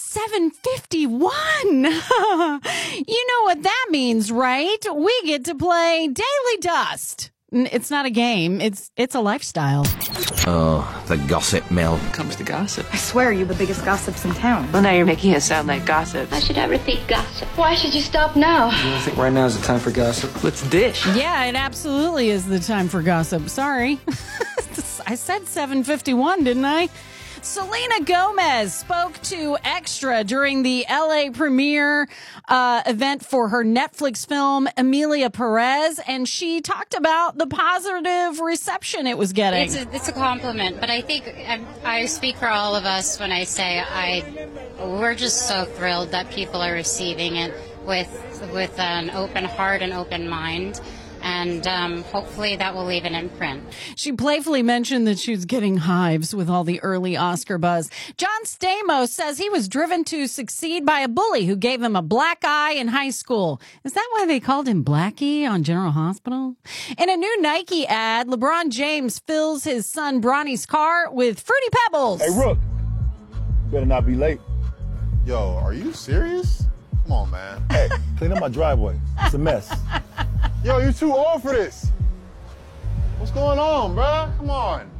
7:51. You know what that means, right? We get to play Daily Dust. It's not a game. It's a lifestyle. Oh, the gossip mill. Comes to gossip. I swear you're the biggest gossips in town. Well, now you're making it sound like gossip. I should have repeat gossip. Why should you stop now? You don't think right now is the time for gossip? Let's dish. Yeah, it absolutely is the time for gossip. Sorry. I said 7:51, didn't I? Selena Gomez spoke to Extra during the LA premiere event for her Netflix film, Emilia Perez, and she talked about the positive reception it was getting. It's a compliment, but I think I speak for all of us when I say we're just so thrilled that people are receiving it with an open heart and open mind. And hopefully that will leave an imprint. She playfully mentioned that she was getting hives with all the early Oscar buzz. John Stamos says he was driven to succeed by a bully who gave him a black eye in high school. Is that why they called him Blackie on General Hospital? In a new Nike ad, LeBron James fills his son Bronny's car with Fruity Pebbles. Hey, Rook, better not be late. Yo, are you serious? Come on, man. Hey, clean up my driveway. It's a mess. Yo, you too old for this. What's going on, bruh? Come on.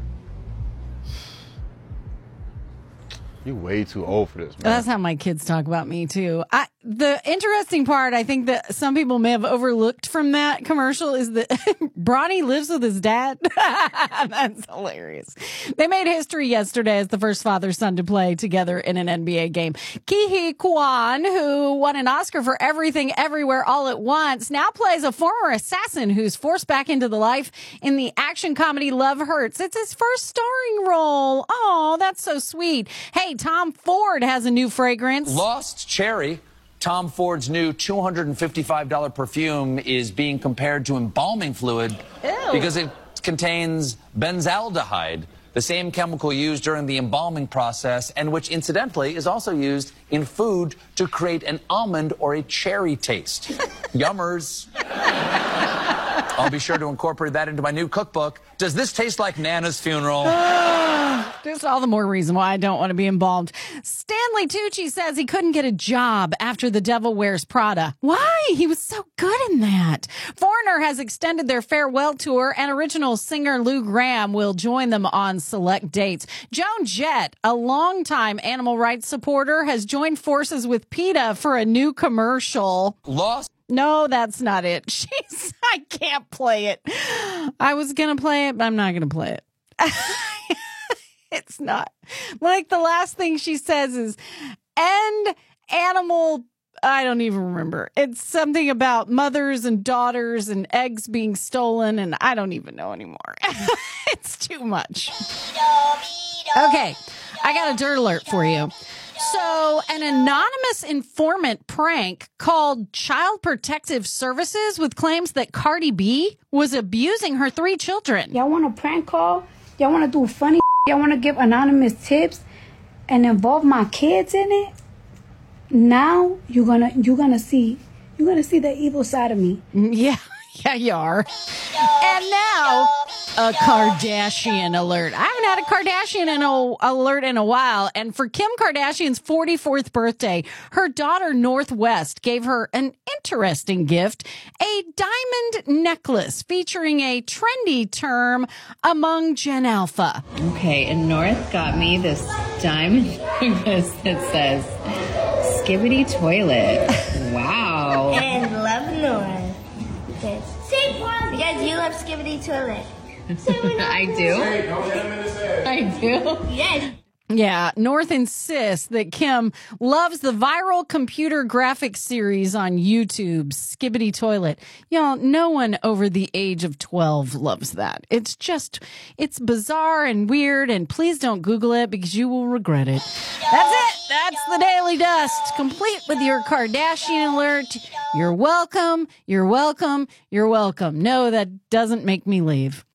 You way too old for this, man. That's how my kids talk about me, too. The interesting part, I think that some people may have overlooked from that commercial is that Bronny lives with his dad. That's hilarious. They made history yesterday as the first father-son to play together in an NBA game. Ke Huy Quan, who won an Oscar for Everything Everywhere All at Once, now plays a former assassin who's forced back into the life in the action comedy Love Hurts. It's his first starring role. Oh, that's so sweet. Hey, Tom Ford has a new fragrance. Lost Cherry. Tom Ford's new $255 perfume is being compared to embalming fluid because it contains benzaldehyde, the same chemical used during the embalming process and which, incidentally, is also used in food to create an almond or a cherry taste. Yummers. I'll be sure to incorporate that into my new cookbook. Does this taste like Nana's funeral? Just all the more reason why I don't want to be embalmed. Stanley Tucci says he couldn't get a job after The Devil Wears Prada. Why? He was so good in that. Foreigner has extended their farewell tour, and original singer Lou Gramm will join them on select dates. Joan Jett, a longtime animal rights supporter, has joined forces with PETA for a new commercial. Lost. No, that's not it. I can't play it. I was going to play it, but I'm not going to play it. It's not. Like the last thing she says is, end animal, I don't even remember. It's something about mothers and daughters and eggs being stolen, and I don't even know anymore. It's too much. Okay, I got a dirt alert for you. So, an anonymous informant prank called Child Protective Services with claims that Cardi B was abusing her 3 children. Y'all want a prank call? Y'all want to do funny? Y'all want to give anonymous tips and involve my kids in it? Now you're gonna see the evil side of me. Yeah, you are. And now, a Kardashian alert. I haven't had a Kardashian alert in a while. And for Kim Kardashian's 44th birthday, her daughter Northwest gave her an interesting gift, a diamond necklace featuring a trendy term among Gen Alpha. Okay, and North got me this diamond necklace that says Skibbity Toilet. Wow. And love North. Because you love Skibbity Toilet. I do? I do? Yes. Yeah, North insists that Kim loves the viral computer graphics series on YouTube, Skibbity Toilet. Y'all, no one over the age of 12 loves that. It's bizarre and weird, and please don't Google it because you will regret it. That's it. That's the Daily Dust, complete with your Kardashian alert. You're welcome. You're welcome. You're welcome. No, that doesn't make me leave.